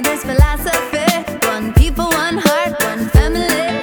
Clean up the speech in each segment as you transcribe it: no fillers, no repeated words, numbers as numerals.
this philosophy. One people, one heart, one family.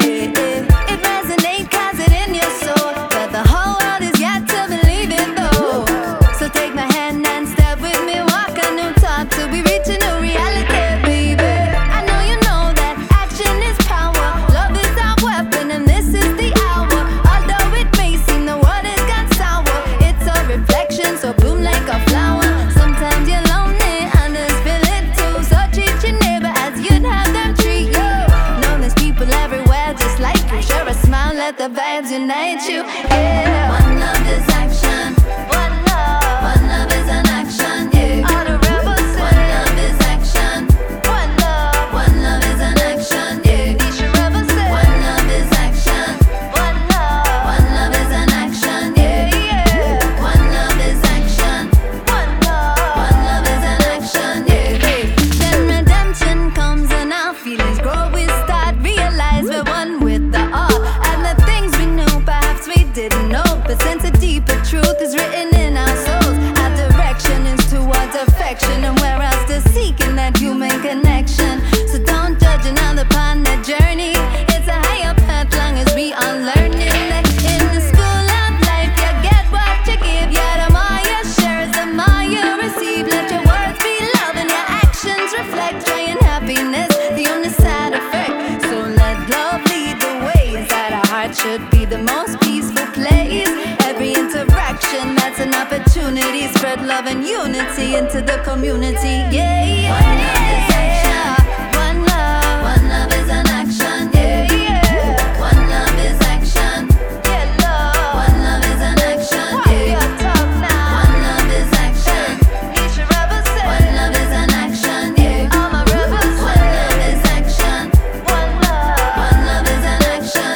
It resonates cause it in your soul, but the whole world is yet to believe it though. So take my hand and step with me, walk a new talk till we reach a new reality, baby. I know you know that action is power, love is our weapon, and this is the hour. Although it may seem the world has gone sour, it's a reflection, so bloom like a flower. Sometimes you're lonely, others feel it too, so treat your neighbor as you'd have them treat you. Know there's people everywhere just like you. Share a smile, let the vibes unite you. Yeah. One love is action. One love. One love is an action. Yeah. All the rebels say one love is action. One love. One love is an action. Yeah. Nisha rebels say one love is action. One love. One love is an action. Yeah, yeah. One love is action. One love. One love is an action. Yeah. Then redemption comes and our feelings grow. We start realize we're one with the all, and the things we knew perhaps we didn't know. But since a deeper truth is written in our souls, our direction is towards affection, and we're out still seeking that human connection. So don't judge another upon that journey. It's a higher path long as we are learning. In the school of life, you get what you give. Yeah, the more you share, the more you receive. Let your words be love and your actions reflect joy and happiness, the only side effect. So let love lead the way. Inside our heart should be the most peaceful place. Every interaction, that's an opportunity. Spread love and unity into the community. Yeah, yeah. One love is action. One love. One love is an action. Yeah, yeah. One love is action. Yeah, love. One love is an action. Yeah. Your talk now. One love is action. Nisha rebels say one love is an action. Yeah. All my rebels say one love is action. One love. One love is an action.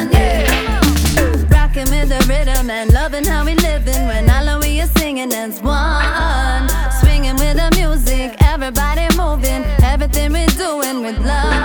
Yeah. Rocking with the rhythm and loving how we living when all of we are singing as one. Swinging with the music, everybody moving, everything we're doing with love.